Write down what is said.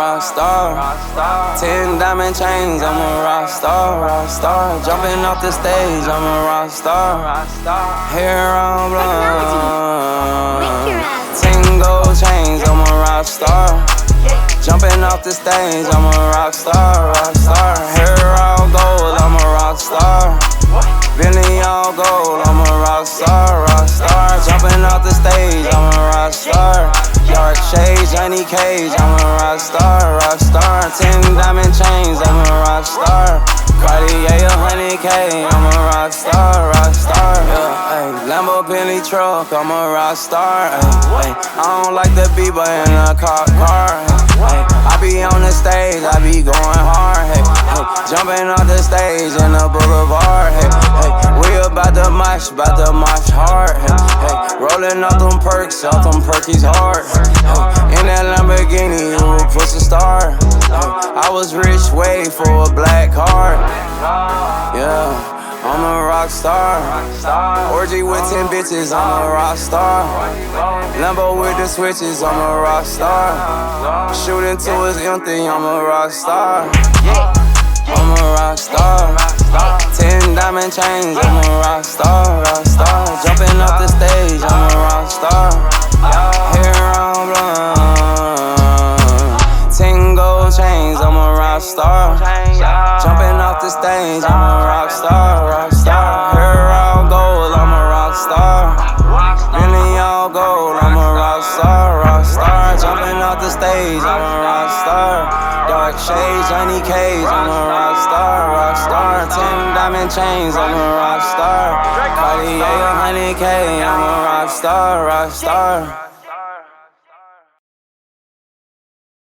rock star. 10 diamond chains, I'm a rock star, rock star. Jumping off the stage, I'm a rock star. Hair on blonde. 10 gold chains, I'm a rock star. Jumping off the stage, I'm a rock star, rock star. Hair all gold, I'm a rock star. Bentley all gold, I'm a rock star, rock star. Jumping off the stage, I'm a rock star. Dark shades, Johnny Cage, I'm a rock star, rock star. 10 diamond chains, I'm a rock star. Cartier 100K, I'm a rock star, rock star. Yeah, ay, Lambo Bentley truck, I'm a rock star. Ay, I don't like the beat, but in a car. Ay, I be on the stage, I be going hard. Hey, jumping off the stage in the boulevard. Hey, we about to march hard. Hey, rolling off them perks, off them perkies hard. In that Lamborghini, you a pussy star. I was rich, wait for a black card. Yeah, I'm a rock star. Orgy with 10 bitches, I'm a rock star. Lambo with the switches, I'm a rock star. Shooting till it's empty, I'm a rock star. I'm a rock star. 10 diamond chains, I'm a rock star, rock star. Jumping off the stage, I'm a rock star. Hair on blonde. 10 gold chains, I'm a rock star. Jumping off the stage, I'm a rock star, rock star. Hair all gold, I'm a rock star. Bentley all gold, I'm a rock star, rock star. Jumping off the stage, I'm a rock star. Dark shades, Johnny Cage, I'm a rock star, rock star. 10 diamond chains, I'm a rock star. Cartier 100K, I'm a rock star, rock star.